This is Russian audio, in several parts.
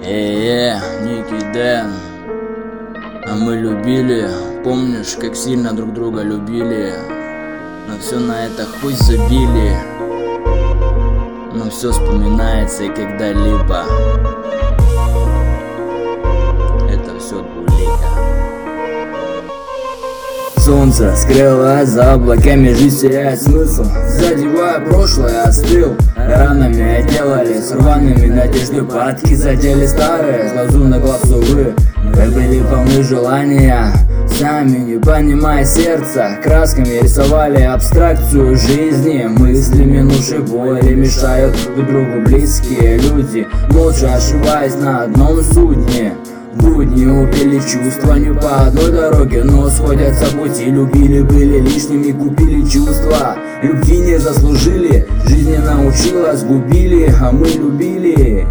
Ники Дэн. А мы любили, помнишь, как сильно друг друга любили. Но все на это хуй забили. Но все вспоминается и когда-либо. Это все двулика. Солнце скрылось за облаками, жизнь теряет смысл. Задевая прошлое, остыл. Ранами отделали, с рваными надежды падки задели старые, с глазу на глаз увы. Мы были полны желания, сами не понимая сердца. Красками рисовали абстракцию жизни. Мысли минувшей боли мешают друг другу близкие люди, молча ошибаясь на одном судне. Будни убили чувства не по одной дороге, но сходятся пути. Любили, были лишними, купили чувства. Любви не заслужили, жизнь не научила, сгубили, а мы любили.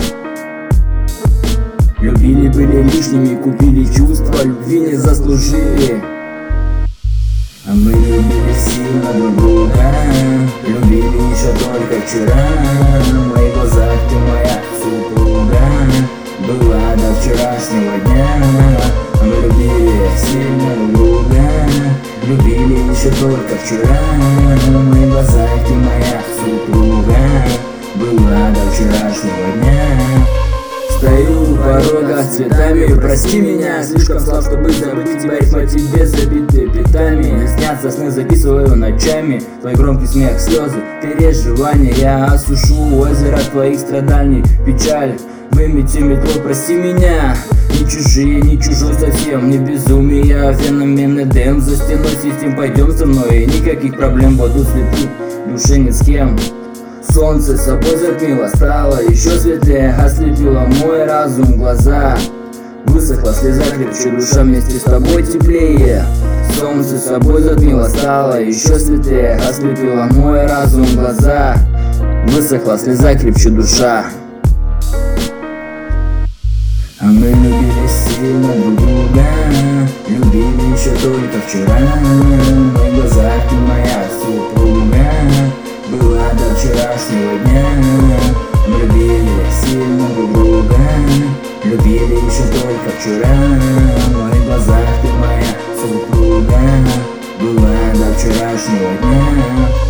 Любили, были лишними, купили чувства. Любви не заслужили, а мы любили сильно друг друга. Любили еще только вчера. В моих глазах ты моя супруга была до вчерашнего дня. Мы любили сильно друг друга. Любили еще только вчера. В моих глазах ты моя супруга была до вчерашнего дня. Стою у порога с цветами, прости меня, слишком слаб, чтобы забыть тебя, рифма тебе забиты битами. Снятся сны, записываю ночами, твой громкий смех, слезы, переживания. Я осушу озеро твоих страданий, печаль. Вымети метлу, прости меня. Не чужие, не чужой совсем, не безумие, феномены дым. За стеной систем, пойдем со мной, и никаких проблем, буду слепить, души ни с кем. Солнце собой затмило, стало еще светлее, ослепило мой разум, глаза. Высохла слеза, крепче душа, вместе с тобой теплее. Солнце собой затмило, стало еще светлее, ослепило мой разум, глаза. Высохла слеза, крепче душа. А мы любили сильно друг друга. Любили еще только вчера. В моих глазах ты моя супруга была до вчерашнего дня. Мы любили сильно друг друга. Любили еще только вчера. В моих глазах ты моя супруга была до вчерашнего дня.